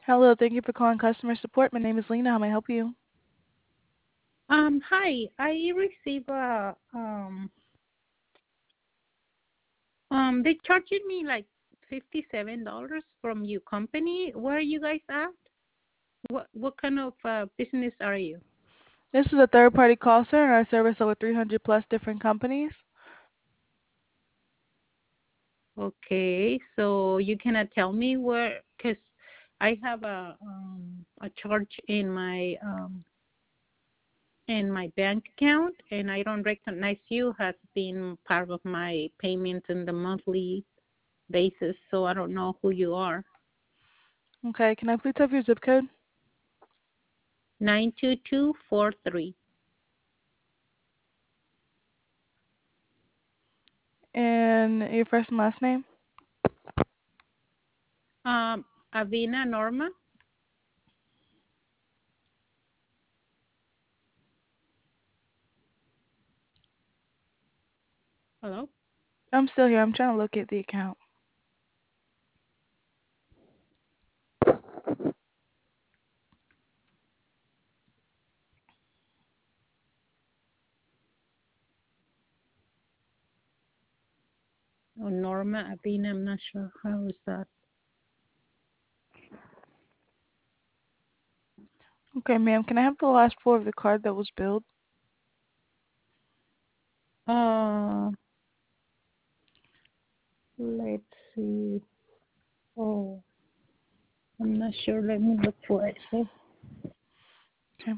Hello, thank you for calling customer support. My name is Lena. How may I help you? Hi. I received they charged me like $57 from your company. Where are you guys at? What kind of business are you? This is a third-party call center and our service over 300 plus different companies. Okay, so you cannot tell me where, because I have a charge in my bank account, and I don't recognize you as being part of my payments in the monthly basis, so I don't know who you are. Okay, can I please have your zip code? 92243. And your first and last name? Avina Norma. Hello? I'm still here. I'm trying to locate the account. Oh, Norma Avina, I'm not sure. How is that? Okay, ma'am, can I have the last four of the card that was billed? Uh, let's see. Oh, I'm not sure. Let me look for it. Okay. Okay.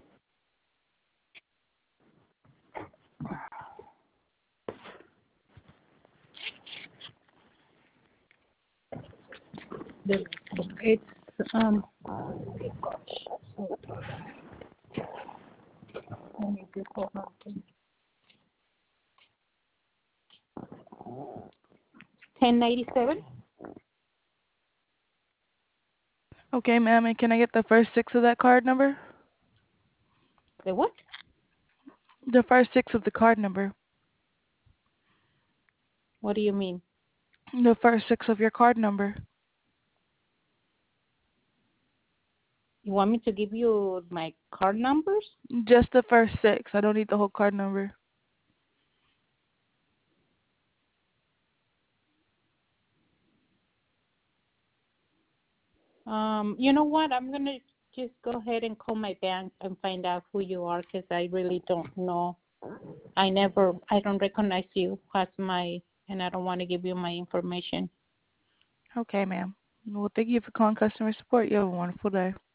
It's oh gosh. Let me just hold on to it. 1097. Okay, ma'am, and can I get the first six of that card number? The what? The first six of the card number. What do you mean? The first six of your card number. You want me to give you my card numbers? Just the first six. I don't need the whole card number. You know what? I'm gonna just go ahead and call my bank and find out who you are, because I really don't know. I don't recognize you as and I don't want to give you my information. Okay, ma'am. Well, thank you for calling customer support. You have a wonderful day.